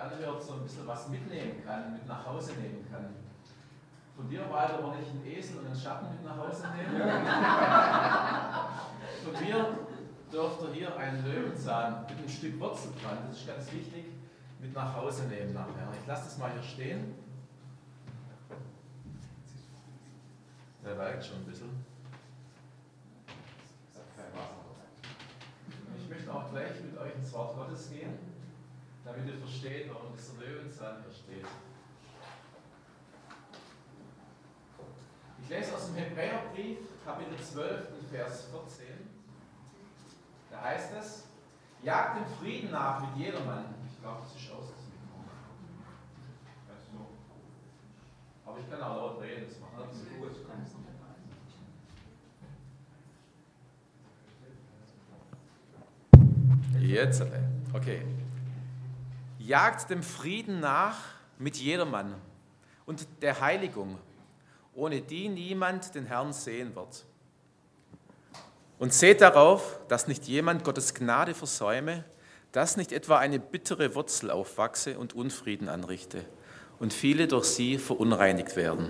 anhört, so ein bisschen was mitnehmen kann, mit nach Hause nehmen kann. Von dir, Walter, wollte ich einen Esel und einen Schatten mit nach Hause nehmen. Von mir dürft ihr hier einen Löwenzahn mit einem Stück Wurzel dran, das ist ganz wichtig, mit nach Hause nehmen nachher. Ich lasse das mal hier stehen. Der weigt schon ein bisschen. Ich möchte auch gleich mit euch ins Wort Gottes gehen, damit ihr versteht, warum dieser Löwenzahn hier steht. Ich lese aus dem Hebräerbrief, Kapitel 12, Vers 14. Da heißt es: Jagt dem Frieden nach mit jedermann. Ich glaube, das ist aus. Aber ich kann auch laut reden, das macht nicht so gut. Jetzt, okay. Jagt dem Frieden nach mit jedermann und der Heiligung, ohne die niemand den Herrn sehen wird. Und seht darauf, dass nicht jemand Gottes Gnade versäume, dass nicht etwa eine bittere Wurzel aufwachse und Unfrieden anrichte und viele durch sie verunreinigt werden.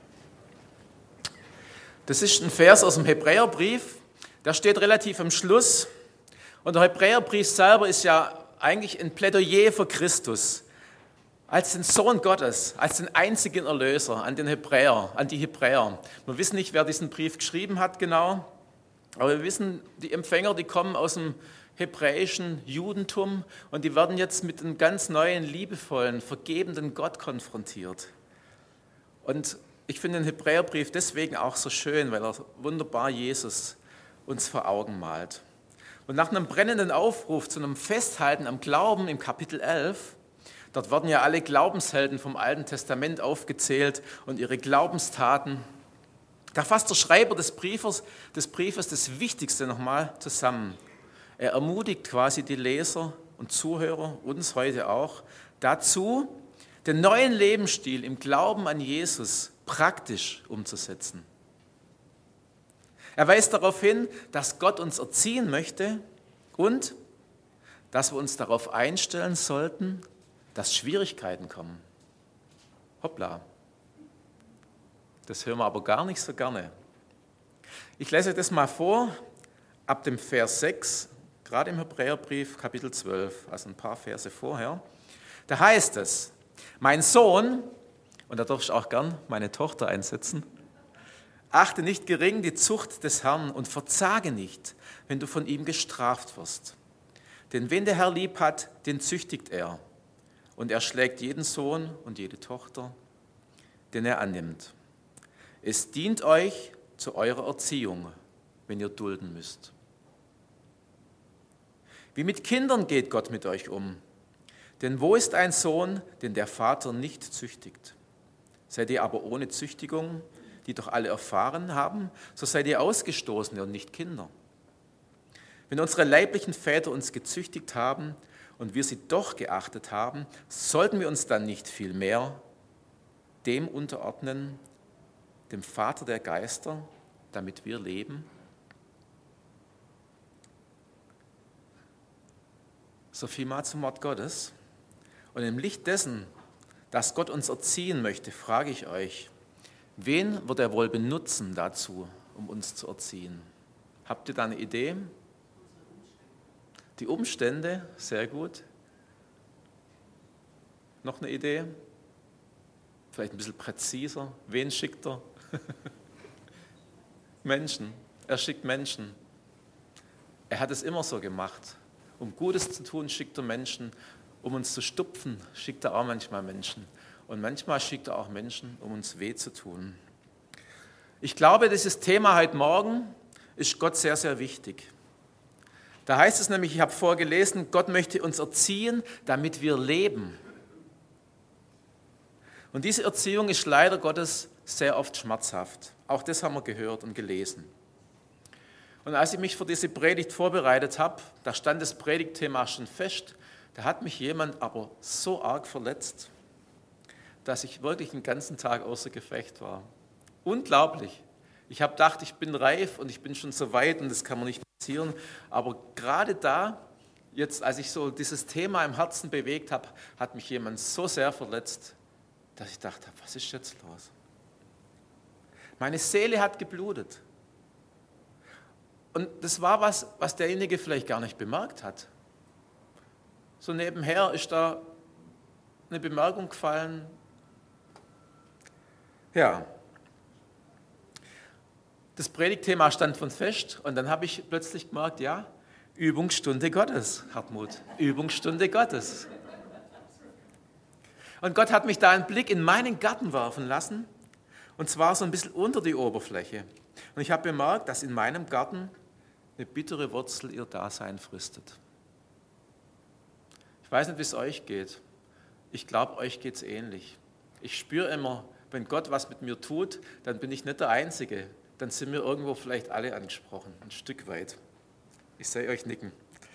Das ist ein Vers aus dem Hebräerbrief, der steht relativ am Schluss. Und der Hebräerbrief selber ist ja eigentlich ein Plädoyer für Christus, als den Sohn Gottes, als den einzigen Erlöser, an die Hebräer. Wir wissen nicht, wer diesen Brief geschrieben hat genau, aber wir wissen, die Empfänger, die kommen aus dem hebräischen Judentum und die werden jetzt mit einem ganz neuen, liebevollen, vergebenden Gott konfrontiert. Und ich finde den Hebräerbrief deswegen auch so schön, weil er wunderbar Jesus uns vor Augen malt. Und nach einem brennenden Aufruf zu einem Festhalten am Glauben im Kapitel 11, dort werden ja alle Glaubenshelden vom Alten Testament aufgezählt und ihre Glaubenstaten. Da fasst der Schreiber des Briefes das Wichtigste nochmal zusammen. Er ermutigt quasi die Leser und Zuhörer, uns heute auch, dazu, den neuen Lebensstil im Glauben an Jesus praktisch umzusetzen. Er weist darauf hin, dass Gott uns erziehen möchte und dass wir uns darauf einstellen sollten, dass Schwierigkeiten kommen. Hoppla. Das hören wir aber gar nicht so gerne. Ich lese euch das mal vor, ab dem Vers 6, gerade im Hebräerbrief, Kapitel 12, also ein paar Verse vorher. Da heißt es: Mein Sohn, und da darfst du auch gern meine Tochter einsetzen, achte nicht gering die Zucht des Herrn und verzage nicht, wenn du von ihm gestraft wirst. Denn wen der Herr lieb hat, den züchtigt er. Und er schlägt jeden Sohn und jede Tochter, den er annimmt. Es dient euch zu eurer Erziehung, wenn ihr dulden müsst. Wie mit Kindern geht Gott mit euch um. Denn wo ist ein Sohn, den der Vater nicht züchtigt? Seid ihr aber ohne Züchtigung, die doch alle erfahren haben, so seid ihr Ausgestoßene und nicht Kinder. Wenn unsere leiblichen Väter uns gezüchtigt haben und wir sie doch geachtet haben, sollten wir uns dann nicht viel mehr dem unterordnen, dem Vater der Geister, damit wir leben? So viel mal zum Wort Gottes. Und im Licht dessen, dass Gott uns erziehen möchte, frage ich euch: Wen wird er wohl benutzen dazu, um uns zu erziehen? Habt ihr da eine Idee? Die Umstände, sehr gut. Noch eine Idee? Vielleicht ein bisschen präziser. Wen schickt er? Menschen. Er schickt Menschen. Er hat es immer so gemacht. Um Gutes zu tun, schickt er Menschen. Um uns zu stupfen, schickt er auch manchmal Menschen. Und manchmal schickt er auch Menschen, um uns weh zu tun. Ich glaube, dieses Thema heute Morgen ist Gott sehr, sehr wichtig. Da heißt es nämlich, ich habe vorgelesen, Gott möchte uns erziehen, damit wir leben. Und diese Erziehung ist leider Gottes sehr oft schmerzhaft. Auch das haben wir gehört und gelesen. Und als ich mich für diese Predigt vorbereitet habe, da stand das Predigtthema schon fest, da hat mich jemand aber so arg verletzt, dass ich wirklich den ganzen Tag außer Gefecht war. Unglaublich. Ich habe gedacht, ich bin reif und ich bin schon so weit und das kann mir nicht passieren. Aber gerade da jetzt, als ich so dieses Thema im Herzen bewegt habe, hat mich jemand so sehr verletzt, dass ich dachte, was ist jetzt los? Meine Seele hat geblutet. Und das war was derjenige vielleicht gar nicht bemerkt hat. So nebenher ist da eine Bemerkung gefallen. Ja. Das Predigtthema stand von fest und dann habe ich plötzlich gemerkt, ja, Übungsstunde Gottes, Hartmut, Übungsstunde Gottes. Und Gott hat mich da einen Blick in meinen Garten werfen lassen, und zwar so ein bisschen unter die Oberfläche. Und ich habe bemerkt, dass in meinem Garten eine bittere Wurzel ihr Dasein fristet. Ich weiß nicht, wie es euch geht. Ich glaube, euch geht es ähnlich. Ich spüre immer, wenn Gott was mit mir tut, dann bin ich nicht der Einzige. Dann sind wir irgendwo vielleicht alle angesprochen, ein Stück weit. Ich sehe euch nicken.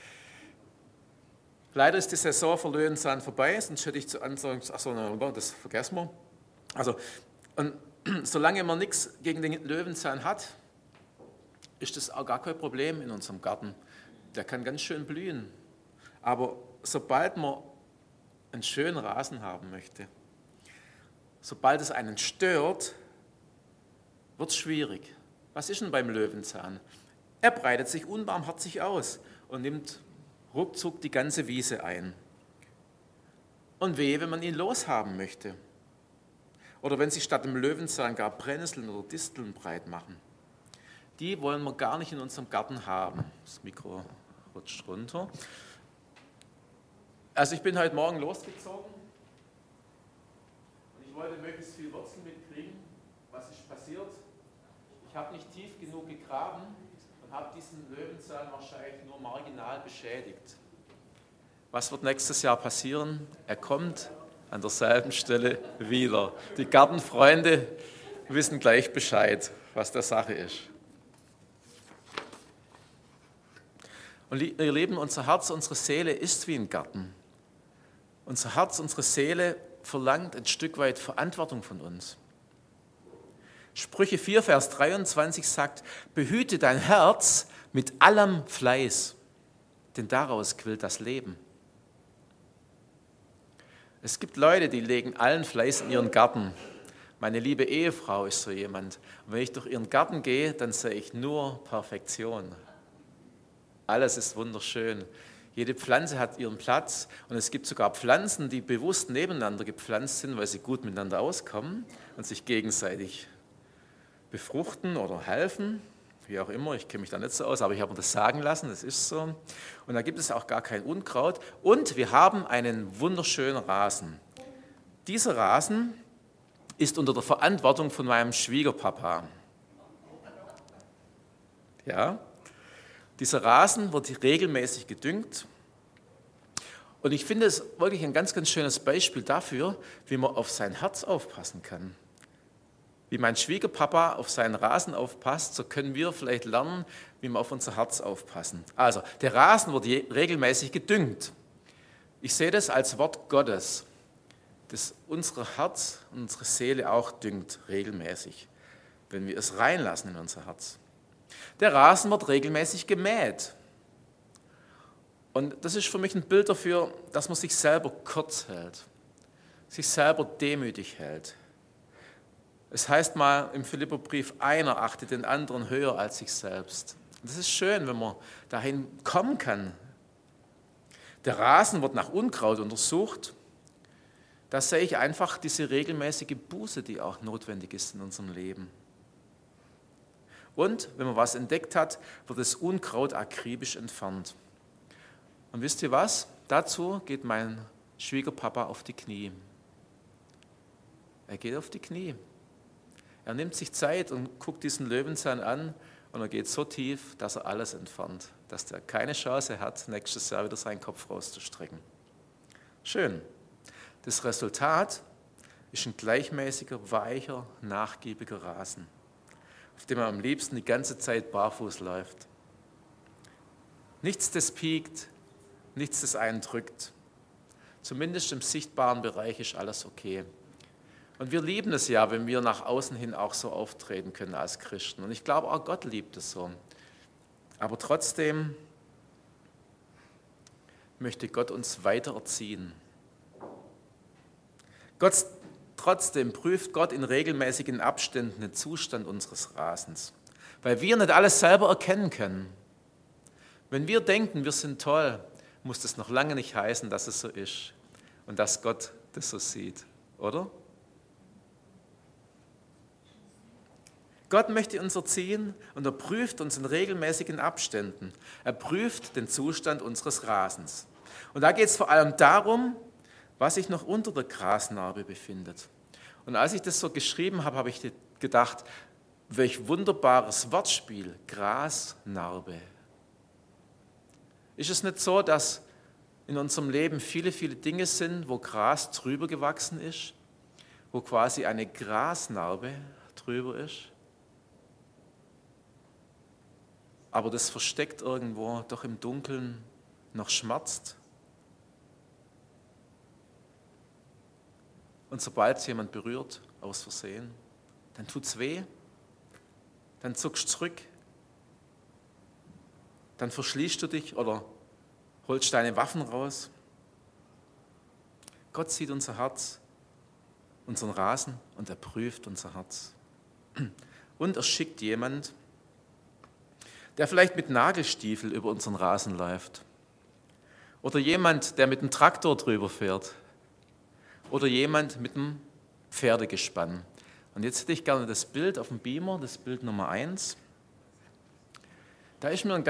Leider ist die Saison für Löwenzahn vorbei, sonst hätte ich zu Anfang gesagt, das vergessen wir. Also, und solange man nichts gegen den Löwenzahn hat, ist das auch gar kein Problem in unserem Garten. Der kann ganz schön blühen. Aber sobald man einen schönen Rasen haben möchte, sobald es einen stört, wird es schwierig. Was ist denn beim Löwenzahn? Er breitet sich unbarmherzig aus und nimmt ruckzuck die ganze Wiese ein. Und wehe, wenn man ihn loshaben möchte. Oder wenn sich statt dem Löwenzahn gar Brennnesseln oder Disteln breit machen. Die wollen wir gar nicht in unserem Garten haben. Das Mikro rutscht runter. Also ich bin heute Morgen losgezogen und ich wollte möglichst viel Wurzeln mitkriegen. Was ist passiert? Ich habe nicht tief genug gegraben und habe diesen Löwenzahn wahrscheinlich nur marginal beschädigt. Was wird nächstes Jahr passieren? Er kommt an derselben Stelle wieder. Die Gartenfreunde wissen gleich Bescheid, was der Sache ist. Und ihr Lieben, unser Herz, unsere Seele ist wie ein Garten. Unser Herz, unsere Seele verlangt ein Stück weit Verantwortung von uns. Sprüche 4, Vers 23 sagt, behüte dein Herz mit allem Fleiß, denn daraus quillt das Leben. Es gibt Leute, die legen allen Fleiß in ihren Garten. Meine liebe Ehefrau ist so jemand. Und wenn ich durch ihren Garten gehe, dann sehe ich nur Perfektion. Alles ist wunderschön. Jede Pflanze hat ihren Platz und es gibt sogar Pflanzen, die bewusst nebeneinander gepflanzt sind, weil sie gut miteinander auskommen und sich gegenseitig befruchten oder helfen, wie auch immer. Ich kenne mich da nicht so aus, aber ich habe mir das sagen lassen, das ist so. Und da gibt es auch gar kein Unkraut. Und wir haben einen wunderschönen Rasen. Dieser Rasen ist unter der Verantwortung von meinem Schwiegerpapa. Ja, dieser Rasen wird regelmäßig gedüngt. Und ich finde es wirklich ein ganz, ganz schönes Beispiel dafür, wie man auf sein Herz aufpassen kann. Wie mein Schwiegerpapa auf seinen Rasen aufpasst, so können wir vielleicht lernen, wie wir auf unser Herz aufpassen. Also, der Rasen wird regelmäßig gedüngt. Ich sehe das als Wort Gottes, das unser Herz und unsere Seele auch düngt, regelmäßig, wenn wir es reinlassen in unser Herz. Der Rasen wird regelmäßig gemäht. Und das ist für mich ein Bild dafür, dass man sich selber kurz hält, sich selber demütig hält. Es heißt mal im Philipperbrief, einer achtet den anderen höher als sich selbst. Das ist schön, wenn man dahin kommen kann. Der Rasen wird nach Unkraut untersucht. Da sehe ich einfach diese regelmäßige Buße, die auch notwendig ist in unserem Leben. Und wenn man was entdeckt hat, wird das Unkraut akribisch entfernt. Und wisst ihr was? Dazu geht mein Schwiegerpapa auf die Knie. Er geht auf die Knie. Er nimmt sich Zeit und guckt diesen Löwenzahn an und er geht so tief, dass er alles entfernt, dass der keine Chance hat, nächstes Jahr wieder seinen Kopf rauszustrecken. Schön. Das Resultat ist ein gleichmäßiger, weicher, nachgiebiger Rasen, auf dem er am liebsten die ganze Zeit barfuß läuft. Nichts, das piekt, nichts, das einen drückt. Zumindest im sichtbaren Bereich ist alles okay. Und wir lieben es ja, wenn wir nach außen hin auch so auftreten können als Christen. Und ich glaube, auch Gott liebt es so. Aber trotzdem möchte Gott uns weiter erziehen. Trotzdem prüft Gott in regelmäßigen Abständen den Zustand unseres Rasens, weil wir nicht alles selber erkennen können. Wenn wir denken, wir sind toll, muss das noch lange nicht heißen, dass es so ist und dass Gott das so sieht, oder? Gott möchte uns erziehen und er prüft uns in regelmäßigen Abständen. Er prüft den Zustand unseres Rasens. Und da geht es vor allem darum, was sich noch unter der Grasnarbe befindet. Und als ich das so geschrieben habe, habe ich gedacht, welch wunderbares Wortspiel, Grasnarbe. Ist es nicht so, dass in unserem Leben viele, viele Dinge sind, wo Gras drüber gewachsen ist, wo quasi eine Grasnarbe drüber ist? Aber das versteckt irgendwo doch im Dunkeln noch schmerzt. Und sobald es jemand berührt, aus Versehen, dann tut es weh, dann zuckst du zurück, dann verschließt du dich oder holst deine Waffen raus. Gott sieht unser Herz, unseren Rasen und er prüft unser Herz. Und er schickt jemand, der vielleicht mit Nagelstiefel über unseren Rasen läuft. Oder jemand, der mit dem Traktor drüber fährt. Oder jemand mit einem Pferdegespann. Und jetzt hätte ich gerne das Bild auf dem Beamer, das Bild Nummer 1. Da ist mir eine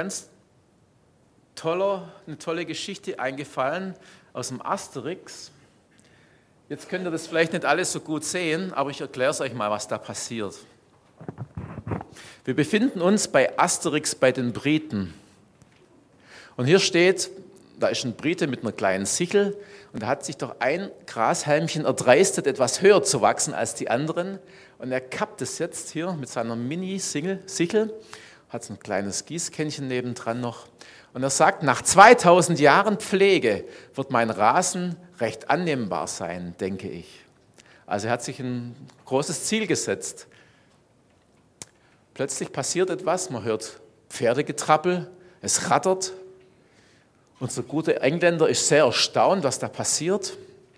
tolle Geschichte eingefallen aus dem Asterix. Jetzt könnt ihr das vielleicht nicht alles so gut sehen, aber ich erkläre es euch mal, was da passiert. Wir befinden uns bei Asterix bei den Briten. Und hier steht, da ist ein Brite mit einer kleinen Sichel und da hat sich doch ein Grashalmchen erdreistet, etwas höher zu wachsen als die anderen. Und er kappt es jetzt hier mit seiner Mini-Sichel, hat so ein kleines Gießkännchen nebendran noch. Und er sagt, nach 2000 Jahren Pflege wird mein Rasen recht annehmbar sein, denke ich. Also er hat sich ein großes Ziel gesetzt. Plötzlich passiert etwas, man hört Pferdegetrappel, es rattert. Unser guter Engländer ist sehr erstaunt, was da passiert.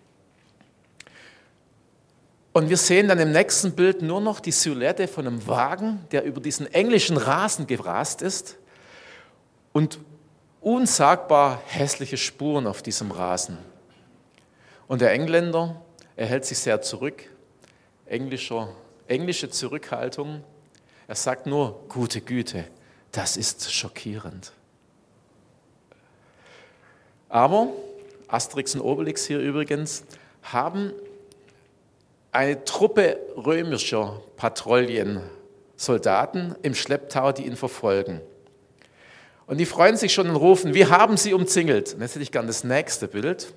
Und wir sehen dann im nächsten Bild nur noch die Silhouette von einem Wagen, der über diesen englischen Rasen gerast ist und unsagbar hässliche Spuren auf diesem Rasen. Und der Engländer, er hält sich sehr zurück, englische Zurückhaltung. Er sagt nur, gute Güte, das ist schockierend. Aber Asterix und Obelix hier übrigens haben eine Truppe römischer Patrouillensoldaten im Schlepptau, die ihn verfolgen. Und die freuen sich schon und rufen, wir haben sie umzingelt. Und jetzt hätte ich gern das nächste Bild.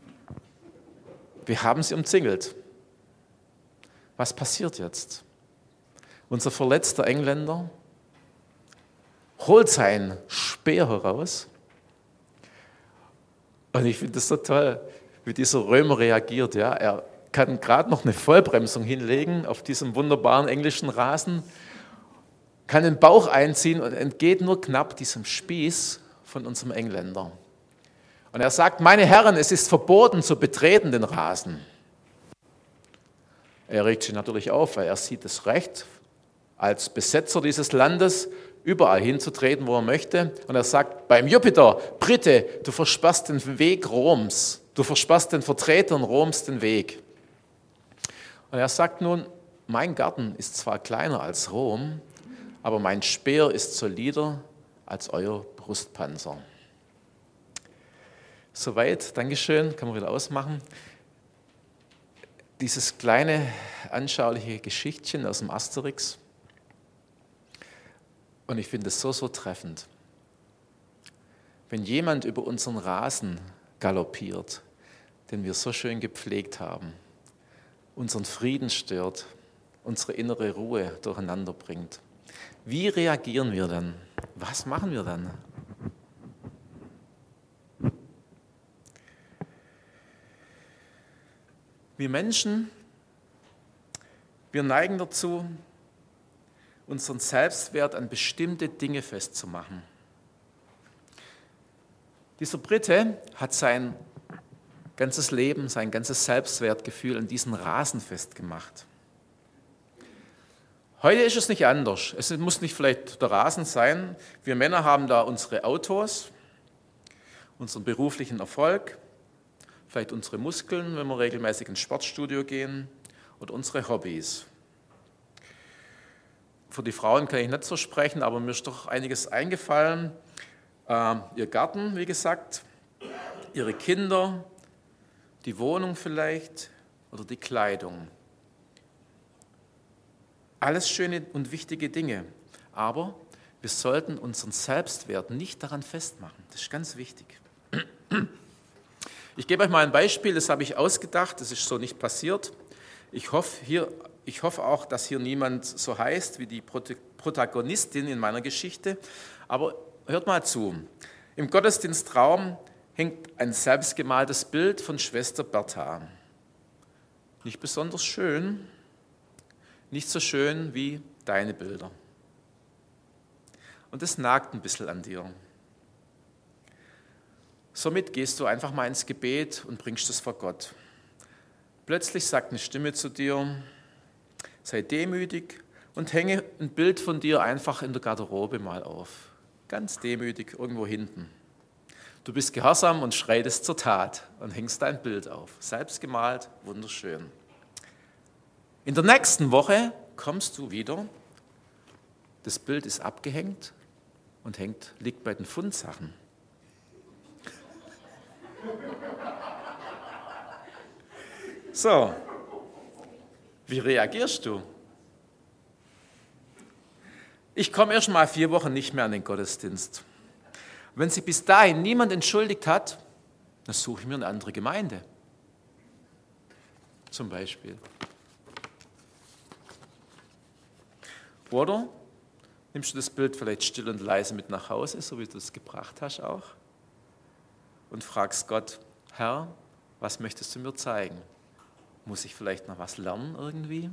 Wir haben sie umzingelt. Was passiert jetzt? Unser verletzter Engländer holt seinen Speer heraus. Und ich finde das so toll, wie dieser Römer reagiert. Ja? Er kann gerade noch eine Vollbremsung hinlegen auf diesem wunderbaren englischen Rasen, kann den Bauch einziehen und entgeht nur knapp diesem Spieß von unserem Engländer. Und er sagt, meine Herren, es ist verboten zu betreten den Rasen. Er regt sich natürlich auf, weil er sieht das Recht, als Besetzer dieses Landes überall hinzutreten, wo er möchte. Und er sagt, beim Jupiter, Brite, du versperrst den Weg Roms, du versperrst den Vertretern Roms den Weg. Und er sagt nun, mein Garten ist zwar kleiner als Rom, aber mein Speer ist solider als euer Brustpanzer. Soweit, Dankeschön, kann man wieder ausmachen. Dieses kleine, anschauliche Geschichtchen aus dem Asterix. Und ich finde es so, so treffend. Wenn jemand über unseren Rasen galoppiert, den wir so schön gepflegt haben, unseren Frieden stört, unsere innere Ruhe durcheinander bringt, wie reagieren wir dann? Was machen wir dann? Wir Menschen, wir neigen dazu, unseren Selbstwert an bestimmte Dinge festzumachen. Dieser Brite hat sein ganzes Leben, sein ganzes Selbstwertgefühl an diesen Rasen festgemacht. Heute ist es nicht anders. Es muss nicht vielleicht der Rasen sein. Wir Männer haben da unsere Autos, unseren beruflichen Erfolg, vielleicht unsere Muskeln, wenn wir regelmäßig ins Sportstudio gehen, oder unsere Hobbys. Für die Frauen kann ich nicht so sprechen, aber mir ist doch einiges eingefallen. Ihr Garten, wie gesagt, ihre Kinder, die Wohnung vielleicht oder die Kleidung. Alles schöne und wichtige Dinge, aber wir sollten unseren Selbstwert nicht daran festmachen. Das ist ganz wichtig. Ich gebe euch mal ein Beispiel, das habe ich ausgedacht, das ist so nicht passiert. Ich hoffe auch, dass hier niemand so heißt wie die Protagonistin in meiner Geschichte, aber hört mal zu. Im Gottesdienstraum hängt ein selbstgemaltes Bild von Schwester Bertha. Nicht besonders schön, nicht so schön wie deine Bilder. Und das nagt ein bisschen an dir. Somit gehst du einfach mal ins Gebet und bringst es vor Gott. Plötzlich sagt eine Stimme zu dir, sei demütig und hänge ein Bild von dir einfach in der Garderobe mal auf. Ganz demütig, irgendwo hinten. Du bist gehorsam und schreitest zur Tat und hängst dein Bild auf. Selbst gemalt, wunderschön. In der nächsten Woche kommst du wieder, das Bild ist abgehängt und liegt bei den Fundsachen. So, wie reagierst du? Ich komme erst mal 4 Wochen nicht mehr an den Gottesdienst. Wenn sich bis dahin niemand entschuldigt hat, dann suche ich mir eine andere Gemeinde. Zum Beispiel. Oder nimmst du das Bild vielleicht still und leise mit nach Hause, so wie du es gebracht hast auch, und fragst Gott, Herr, was möchtest du mir zeigen? Muss ich vielleicht noch was lernen irgendwie?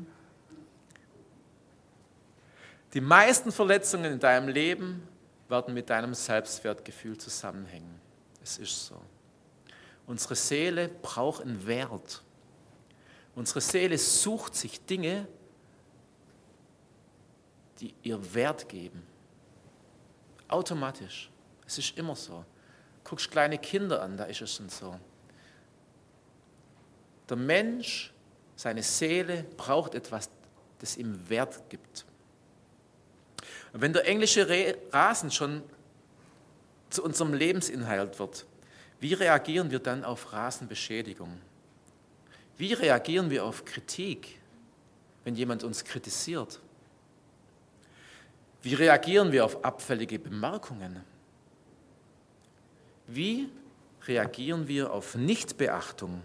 Die meisten Verletzungen in deinem Leben werden mit deinem Selbstwertgefühl zusammenhängen. Es ist so. Unsere Seele braucht einen Wert. Unsere Seele sucht sich Dinge, die ihr Wert geben. Automatisch. Es ist immer so. Guckst kleine Kinder an, da ist es schon so. Der Mensch, seine Seele braucht etwas, das ihm Wert gibt. Und wenn der englische Rasen schon zu unserem Lebensinhalt wird, wie reagieren wir dann auf Rasenbeschädigung? Wie reagieren wir auf Kritik, wenn jemand uns kritisiert? Wie reagieren wir auf abfällige Bemerkungen? Wie reagieren wir auf Nichtbeachtung?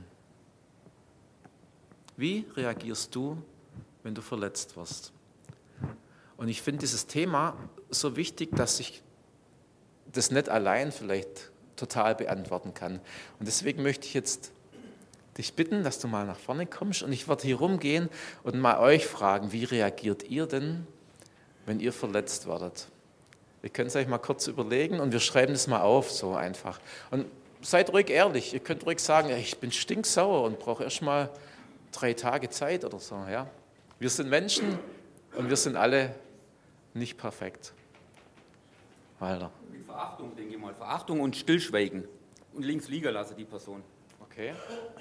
Wie reagierst du, wenn du verletzt wirst? Und ich finde dieses Thema so wichtig, dass ich das nicht allein vielleicht total beantworten kann. Und deswegen möchte ich jetzt dich bitten, dass du mal nach vorne kommst und ich werde hier rumgehen und mal euch fragen, wie reagiert ihr denn, wenn ihr verletzt werdet? Ihr könnt es euch mal kurz überlegen und wir schreiben das mal auf, so einfach. Und seid ruhig ehrlich, ihr könnt ruhig sagen, ja, ich bin stinksauer und brauche erst mal 3 Tage Zeit oder so. Ja? Wir sind Menschen und wir sind alle nicht perfekt. Walter. Mit Verachtung, denke ich mal. Verachtung und Stillschweigen. Und links liegen lassen, die Person. Okay.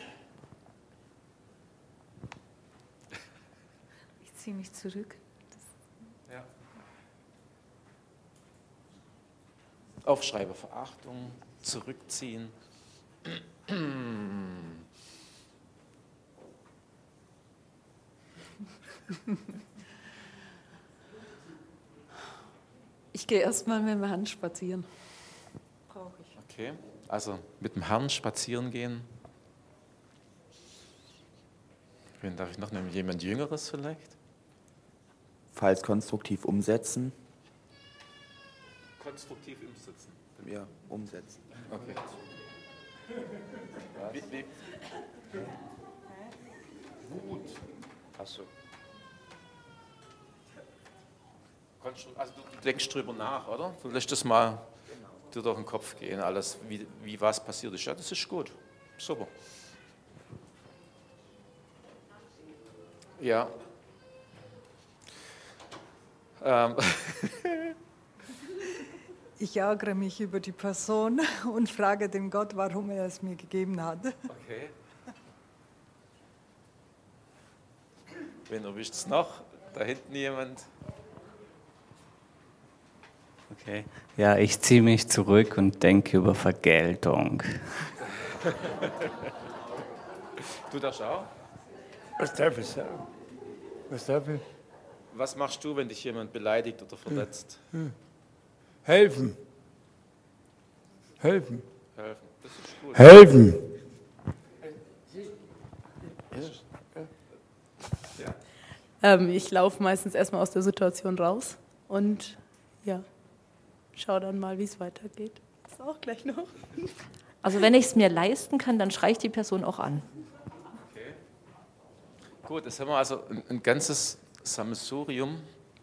Ich ziehe mich zurück. Ja. Aufschreiben, Verachtung, zurückziehen. Ich gehe erstmal mit dem Herrn spazieren. Brauche ich. Okay, also mit dem Herrn spazieren gehen. Wen darf ich noch nehmen? Jemand Jüngeres vielleicht? Falls konstruktiv umsetzen. Konstruktiv umsetzen. Ja, umsetzen. Okay. Wut. Achso. Also du denkst drüber nach, oder? Du lässt das mal dir durch den Kopf gehen, alles, wie was passiert ist. Ja, das ist gut. Super. Ja. Ich ärgere mich über die Person und frage den Gott, warum er es mir gegeben hat. Okay. Wen erwischt es noch? Da hinten jemand. Okay. Ja, ich ziehe mich zurück und denke über Vergeltung. Du darfst auch? Was darf ich sagen? Was darf ich? Was machst du, wenn dich jemand beleidigt oder verletzt? Helfen. Helfen. Helfen. Das ist gut. Helfen. Ich laufe meistens erstmal aus der Situation raus und ja, schau dann mal, wie es weitergeht. Das auch gleich noch. Also wenn ich es mir leisten kann, dann schreie ich die Person auch an. Okay. Gut, jetzt haben wir also ein ganzes Sammelsurium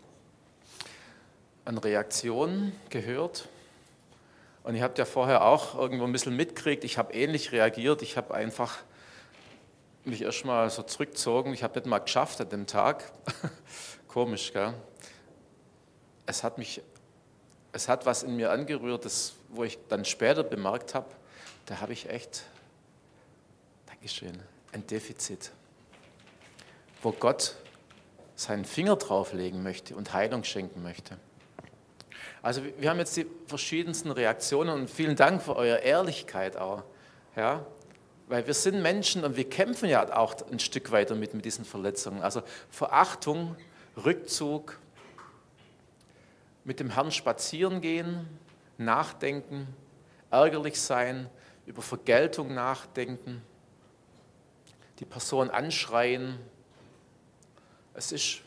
an Reaktionen gehört. Und ihr habt ja vorher auch irgendwo ein bisschen mitgekriegt, ich habe ähnlich reagiert. Ich habe einfach mich erstmal so zurückgezogen. Ich habe nicht mal geschafft an dem Tag. Komisch, gell? Es hat was in mir angerührt, wo ich dann später bemerkt habe, da habe ich echt, Dankeschön, ein Defizit, wo Gott seinen Finger drauflegen möchte und Heilung schenken möchte. Also wir haben jetzt die verschiedensten Reaktionen und vielen Dank für eure Ehrlichkeit auch. Ja? Weil wir sind Menschen und wir kämpfen ja auch ein Stück weiter mit diesen Verletzungen. Also Verachtung, Rückzug, mit dem Herrn spazieren gehen, nachdenken, ärgerlich sein, über Vergeltung nachdenken, die Person anschreien. Es ist...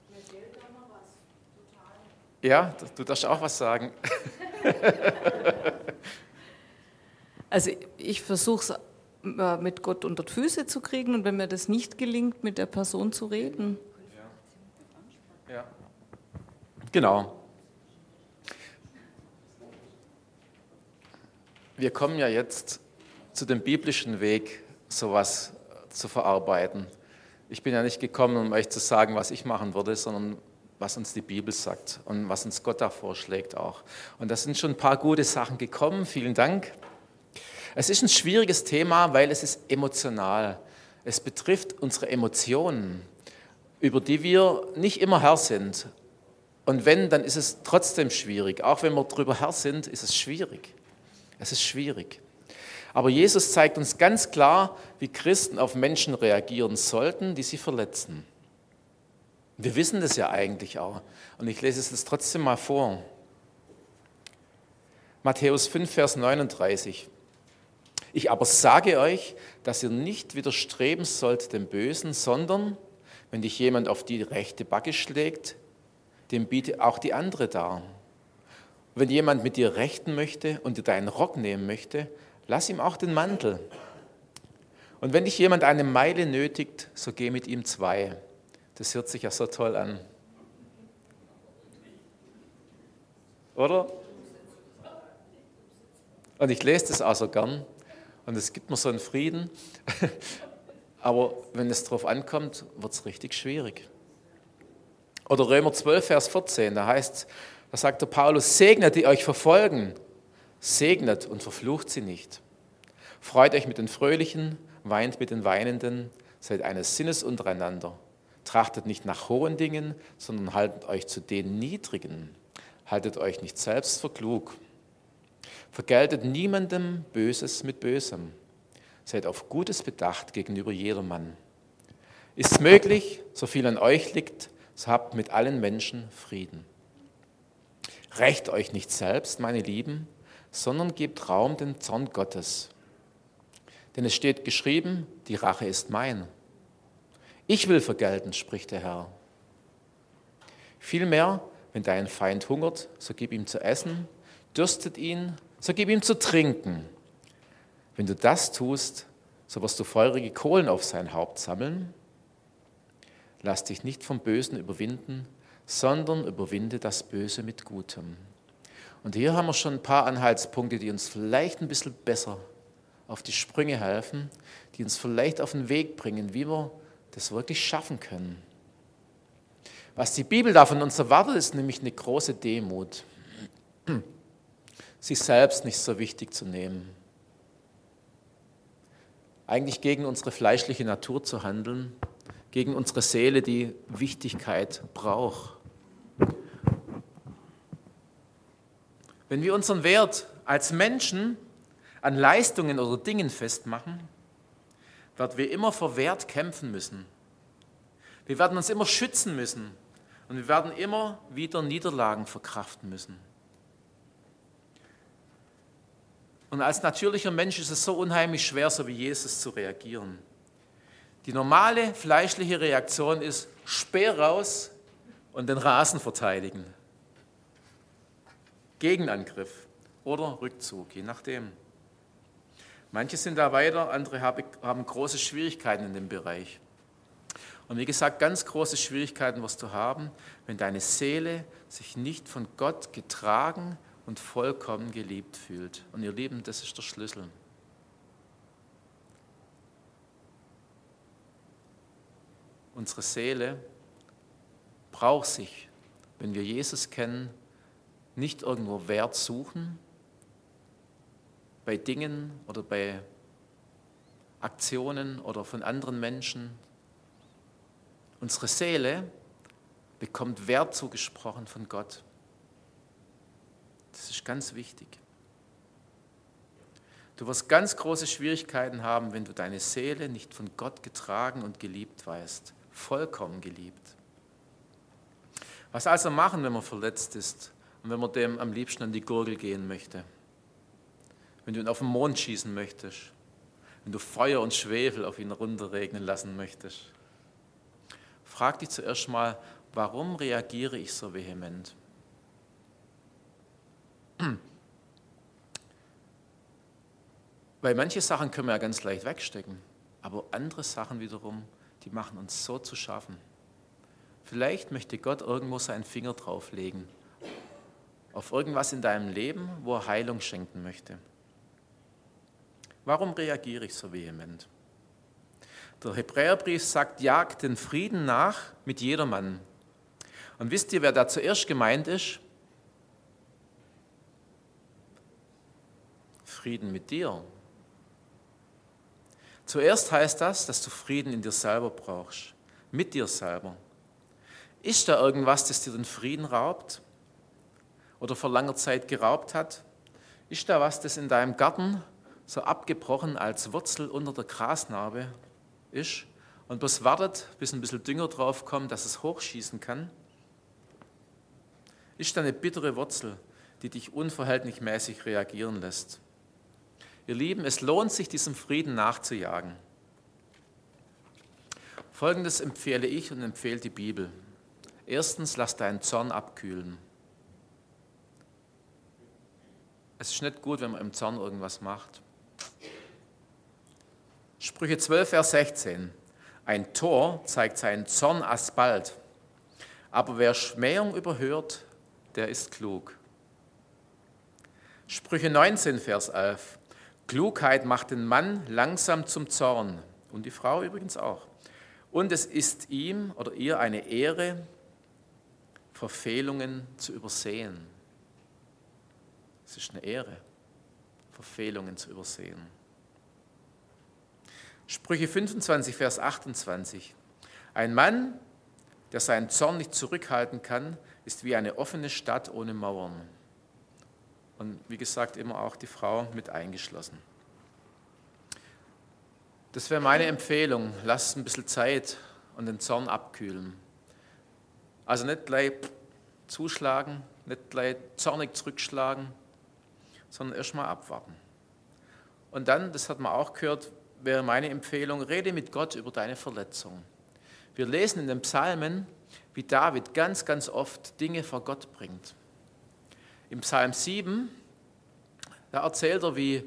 Ja, du darfst auch was sagen. Also ich versuche es mit Gott unter die Füße zu kriegen und wenn mir das nicht gelingt, mit der Person zu reden. Ja. Genau. Wir kommen ja jetzt zu dem biblischen Weg, sowas zu verarbeiten. Ich bin ja nicht gekommen, um euch zu sagen, was ich machen würde, sondern was uns die Bibel sagt und was uns Gott da vorschlägt auch. Und da sind schon ein paar gute Sachen gekommen. Vielen Dank. Es ist ein schwieriges Thema, weil es ist emotional. Es betrifft unsere Emotionen, über die wir nicht immer Herr sind. Und wenn, dann ist es trotzdem schwierig. Auch wenn wir darüber Herr sind, ist es schwierig. Es ist schwierig. Aber Jesus zeigt uns ganz klar, wie Christen auf Menschen reagieren sollten, die sie verletzen. Wir wissen das ja eigentlich auch. Und ich lese es jetzt trotzdem mal vor. Matthäus 5, Vers 39. Ich aber sage euch, dass ihr nicht widerstreben sollt dem Bösen, sondern, wenn dich jemand auf die rechte Backe schlägt, dem biete auch die andere dar. Wenn jemand mit dir rechten möchte und dir deinen Rock nehmen möchte, lass ihm auch den Mantel. Und wenn dich jemand eine Meile nötigt, so geh mit ihm 2. Das hört sich ja so toll an. Oder? Und ich lese das auch so gern. Und es gibt mir so einen Frieden. Aber wenn es drauf ankommt, wird es richtig schwierig. Oder Römer 12, Vers 14, da sagt der Paulus, segnet, die euch verfolgen, segnet und verflucht sie nicht. Freut euch mit den Fröhlichen, weint mit den Weinenden, seid eines Sinnes untereinander. Trachtet nicht nach hohen Dingen, sondern haltet euch zu den Niedrigen. Haltet euch nicht selbst für klug. Vergeltet niemandem Böses mit Bösem. Seid auf Gutes bedacht gegenüber jedermann. Ist es möglich, so viel an euch liegt, so habt mit allen Menschen Frieden. Rächt euch nicht selbst, meine Lieben, sondern gebt Raum dem Zorn Gottes. Denn es steht geschrieben, die Rache ist mein. Ich will vergelten, spricht der Herr. Vielmehr, wenn dein Feind hungert, so gib ihm zu essen, dürstet ihn, so gib ihm zu trinken. Wenn du das tust, so wirst du feurige Kohlen auf sein Haupt sammeln. Lass dich nicht vom Bösen überwinden, sondern überwinde das Böse mit Gutem. Und hier haben wir schon ein paar Anhaltspunkte, die uns vielleicht ein bisschen besser auf die Sprünge helfen, die uns vielleicht auf den Weg bringen, wie wir das wirklich schaffen können. Was die Bibel da von uns erwartet, ist nämlich eine große Demut. Sich selbst nicht so wichtig zu nehmen. Eigentlich gegen unsere fleischliche Natur zu handeln, gegen unsere Seele, die Wichtigkeit braucht. Wenn wir unseren Wert als Menschen an Leistungen oder Dingen festmachen, werden wir immer vor Wert kämpfen müssen. Wir werden uns immer schützen müssen und wir werden immer wieder Niederlagen verkraften müssen. Und als natürlicher Mensch ist es so unheimlich schwer, so wie Jesus zu reagieren. Die normale fleischliche Reaktion ist Speer raus und den Rasen verteidigen. Gegenangriff oder Rückzug, je nachdem. Manche sind da weiter, andere haben große Schwierigkeiten in dem Bereich. Und wie gesagt, ganz große Schwierigkeiten wirst du haben, wenn deine Seele sich nicht von Gott getragen und vollkommen geliebt fühlt. Und ihr Lieben, das ist der Schlüssel. Unsere Seele braucht sich, wenn wir Jesus kennen, nicht irgendwo Wert suchen, bei Dingen oder bei Aktionen oder von anderen Menschen. Unsere Seele bekommt Wert zugesprochen von Gott. Das ist ganz wichtig. Du wirst ganz große Schwierigkeiten haben, wenn du deine Seele nicht von Gott getragen und geliebt weißt. Vollkommen geliebt. Was also machen, wenn man verletzt ist und wenn man dem am liebsten an die Gurgel gehen möchte? Wenn du ihn auf den Mond schießen möchtest? Wenn du Feuer und Schwefel auf ihn runterregnen lassen möchtest? Frag dich zuerst mal, warum reagiere ich so vehement? Weil manche Sachen können wir ja ganz leicht wegstecken, aber andere Sachen wiederum, die machen uns so zu schaffen. Vielleicht möchte Gott irgendwo seinen Finger drauflegen, auf irgendwas in deinem Leben, wo er Heilung schenken möchte. Warum reagiere ich so vehement? Der Hebräerbrief sagt, jagt den Frieden nach mit jedermann. Und wisst ihr, wer da zuerst gemeint ist? Frieden mit dir. Zuerst heißt das, dass du Frieden in dir selber brauchst, mit dir selber. Ist da irgendwas, das dir den Frieden raubt oder vor langer Zeit geraubt hat? Ist da was, das in deinem Garten so abgebrochen als Wurzel unter der Grasnarbe ist und bloß wartet, bis ein bisschen Dünger drauf kommt, dass es hochschießen kann? Ist da eine bittere Wurzel, die dich unverhältnismäßig reagieren lässt? Ihr Lieben, es lohnt sich, diesem Frieden nachzujagen. Folgendes empfehle ich und empfiehlt die Bibel. Erstens, lass deinen Zorn abkühlen. Es ist nicht gut, wenn man im Zorn irgendwas macht. Sprüche 12, Vers 16. Ein Tor zeigt seinen Zorn alsbald, aber wer Schmähung überhört, der ist klug. Sprüche 19, Vers 11. Klugheit macht den Mann langsam zum Zorn und die Frau übrigens auch. Und es ist ihm oder ihr eine Ehre, Verfehlungen zu übersehen. Es ist eine Ehre, Verfehlungen zu übersehen. Sprüche 25, Vers 28. Ein Mann, der seinen Zorn nicht zurückhalten kann, ist wie eine offene Stadt ohne Mauern. Und wie gesagt, immer auch die Frau mit eingeschlossen. Das wäre meine Empfehlung. Lass ein bisschen Zeit und den Zorn abkühlen. Also nicht gleich zuschlagen, nicht gleich zornig zurückschlagen, sondern erstmal abwarten. Und dann, das hat man auch gehört, wäre meine Empfehlung, rede mit Gott über deine Verletzung. Wir lesen in den Psalmen, wie David ganz, ganz oft Dinge vor Gott bringt. Im Psalm 7, da erzählt er, wie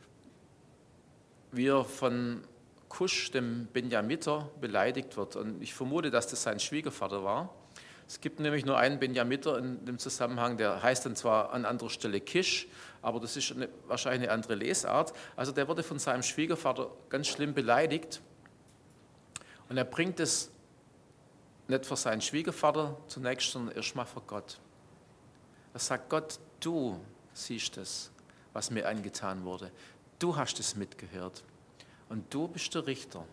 er von Kusch, dem Benjamiter, beleidigt wird. Und ich vermute, dass das sein Schwiegervater war. Es gibt nämlich nur einen Benjamiter in dem Zusammenhang, der heißt dann zwar an anderer Stelle Kisch, aber das ist wahrscheinlich eine andere Lesart. Also der wurde von seinem Schwiegervater ganz schlimm beleidigt und er bringt es nicht vor seinen Schwiegervater zunächst, sondern erstmal vor Gott. Er sagt, Gott, du siehst es, was mir angetan wurde. Du hast es mitgehört und du bist der Richter.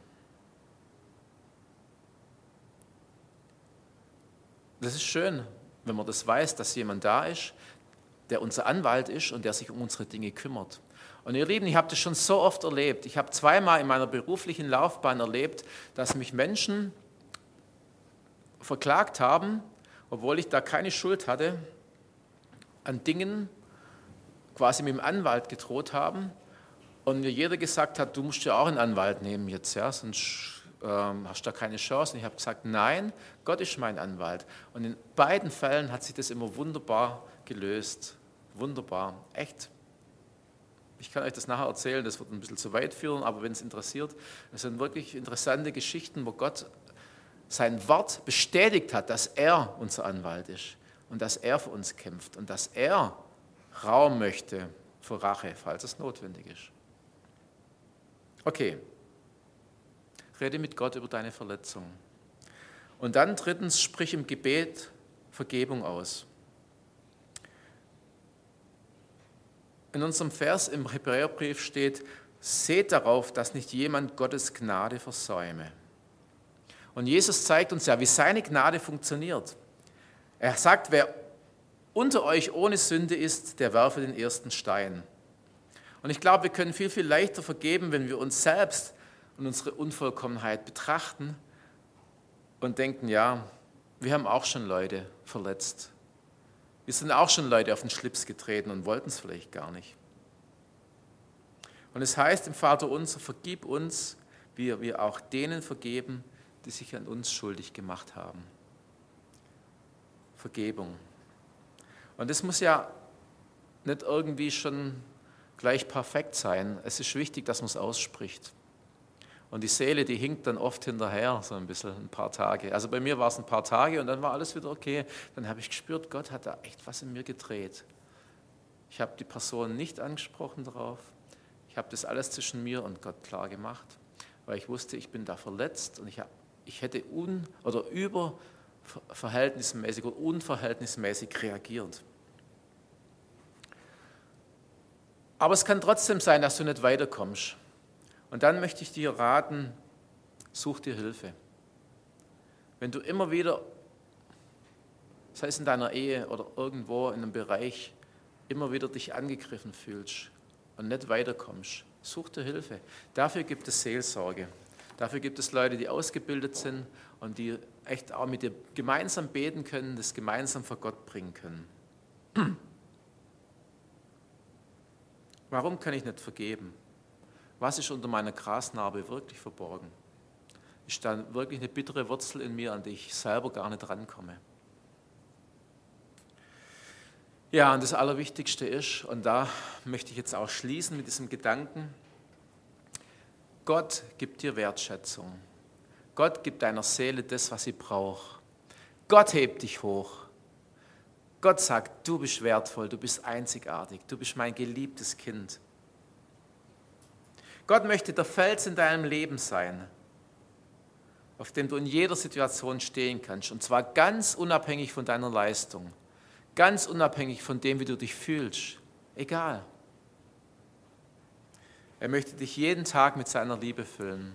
Das ist schön, wenn man das weiß, dass jemand da ist, der unser Anwalt ist und der sich um unsere Dinge kümmert. Und ihr Lieben, ich habe das schon so oft erlebt. Ich habe zweimal in meiner beruflichen Laufbahn erlebt, dass mich Menschen verklagt haben, obwohl ich da keine Schuld hatte, an Dingen quasi mit dem Anwalt gedroht haben und mir jeder gesagt hat, du musst ja auch einen Anwalt nehmen jetzt, ja, sonst hast du da keine Chance. Und ich habe gesagt, nein, Gott ist mein Anwalt. Und in beiden Fällen hat sich das immer wunderbar gelöst. Wunderbar, echt. Ich kann euch das nachher erzählen, das wird ein bisschen zu weit führen, aber wenn es interessiert, das sind wirklich interessante Geschichten, wo Gott sein Wort bestätigt hat, dass er unser Anwalt ist und dass er für uns kämpft und dass er Raum möchte für Rache, falls es notwendig ist. Okay. Rede mit Gott über deine Verletzung. Und dann drittens, sprich im Gebet Vergebung aus. In unserem Vers im Hebräerbrief steht, seht darauf, dass nicht jemand Gottes Gnade versäume. Und Jesus zeigt uns ja, wie seine Gnade funktioniert. Er sagt, wer unter euch ohne Sünde ist, der werfe den ersten Stein. Und ich glaube, wir können viel, viel leichter vergeben, wenn wir uns selbst und unsere Unvollkommenheit betrachten und denken, ja, wir haben auch schon Leute verletzt. Wir sind auch schon Leute auf den Schlips getreten und wollten es vielleicht gar nicht. Und es heißt im Vater unser, vergib uns, wie wir auch denen vergeben, die sich an uns schuldig gemacht haben. Vergebung. Und das muss ja nicht irgendwie schon gleich perfekt sein. Es ist wichtig, dass man es ausspricht. Und die Seele, die hinkt dann oft hinterher, so ein bisschen, ein paar Tage. Also bei mir war es ein paar Tage und dann war alles wieder okay. Dann habe ich gespürt, Gott hat da echt was in mir gedreht. Ich habe die Person nicht angesprochen darauf. Ich habe das alles zwischen mir und Gott klar gemacht, weil ich wusste, ich bin da verletzt und ich hätte überverhältnismäßig oder unverhältnismäßig reagiert. Aber es kann trotzdem sein, dass du nicht weiterkommst. Und dann möchte ich dir raten, such dir Hilfe. Wenn du immer wieder, sei es in deiner Ehe oder irgendwo in einem Bereich, immer wieder dich angegriffen fühlst und nicht weiterkommst, such dir Hilfe. Dafür gibt es Seelsorge. Dafür gibt es Leute, die ausgebildet sind und die echt auch mit dir gemeinsam beten können, das gemeinsam vor Gott bringen können. Warum kann ich nicht vergeben? Was ist unter meiner Grasnarbe wirklich verborgen? Ist da wirklich eine bittere Wurzel in mir, an die ich selber gar nicht rankomme? Ja, und das Allerwichtigste ist, und da möchte ich jetzt auch schließen mit diesem Gedanken, Gott gibt dir Wertschätzung. Gott gibt deiner Seele das, was sie braucht. Gott hebt dich hoch. Gott sagt, du bist wertvoll, du bist einzigartig, du bist mein geliebtes Kind. Gott möchte der Fels in deinem Leben sein, auf dem du in jeder Situation stehen kannst, und zwar ganz unabhängig von deiner Leistung, ganz unabhängig von dem, wie du dich fühlst, egal. Er möchte dich jeden Tag mit seiner Liebe füllen.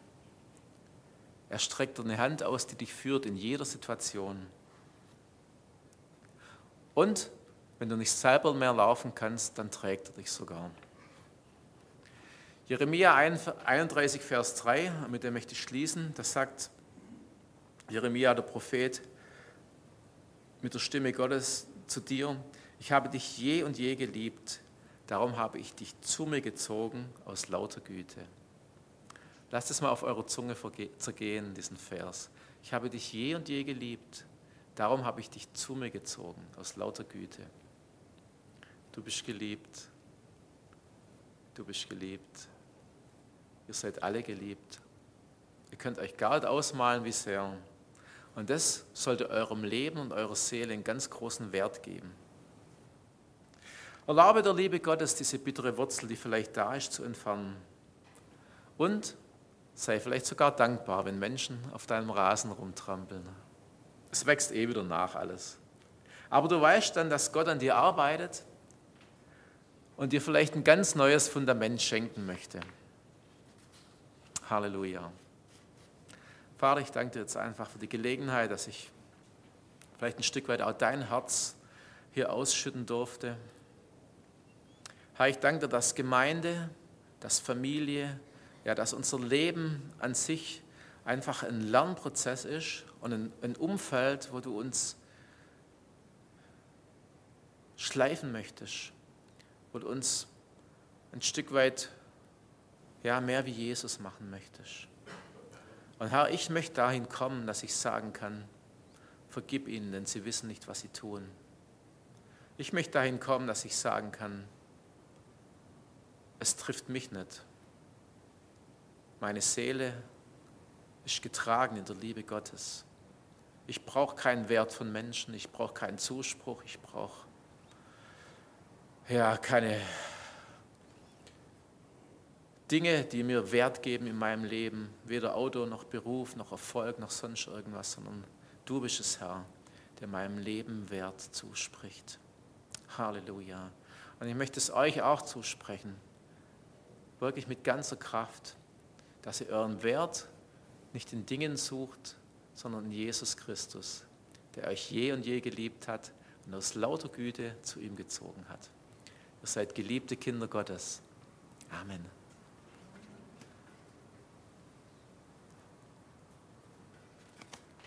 Er streckt dir eine Hand aus, die dich führt in jeder Situation. Und wenn du nicht selber mehr laufen kannst, dann trägt er dich sogar. Jeremia 31, Vers 3, mit dem möchte ich schließen, das sagt Jeremia, der Prophet, mit der Stimme Gottes zu dir, ich habe dich je und je geliebt, darum habe ich dich zu mir gezogen aus lauter Güte. Lasst es mal auf eure Zunge zergehen, diesen Vers. Ich habe dich je und je geliebt, darum habe ich dich zu mir gezogen aus lauter Güte. Du bist geliebt, du bist geliebt. Ihr seid alle geliebt. Ihr könnt euch gar nicht ausmalen, wie sehr. Und das sollte eurem Leben und eurer Seele einen ganz großen Wert geben. Erlaube der Liebe Gottes, diese bittere Wurzel, die vielleicht da ist, zu entfernen. Und sei vielleicht sogar dankbar, wenn Menschen auf deinem Rasen rumtrampeln. Es wächst eh wieder nach alles. Aber du weißt dann, dass Gott an dir arbeitet und dir vielleicht ein ganz neues Fundament schenken möchte. Halleluja. Vater, ich danke dir jetzt einfach für die Gelegenheit, dass ich vielleicht ein Stück weit auch dein Herz hier ausschütten durfte. Herr, ich danke dir, dass Gemeinde, dass Familie, ja, dass unser Leben an sich einfach ein Lernprozess ist und ein Umfeld, wo du uns schleifen möchtest, wo du uns ein Stück weit ja, mehr wie Jesus machen möchtest. Und Herr, ich möchte dahin kommen, dass ich sagen kann, vergib ihnen, denn sie wissen nicht, was sie tun. Ich möchte dahin kommen, dass ich sagen kann, es trifft mich nicht. Meine Seele ist getragen in der Liebe Gottes. Ich brauche keinen Wert von Menschen, ich brauche keinen Zuspruch, ich brauche ja, keine Dinge, die mir Wert geben in meinem Leben, weder Auto noch Beruf noch Erfolg noch sonst irgendwas, sondern du bist es, Herr, der meinem Leben Wert zuspricht. Halleluja. Und ich möchte es euch auch zusprechen, wirklich mit ganzer Kraft, dass ihr euren Wert nicht in Dingen sucht, sondern in Jesus Christus, der euch je und je geliebt hat und aus lauter Güte zu ihm gezogen hat. Ihr seid geliebte Kinder Gottes. Amen.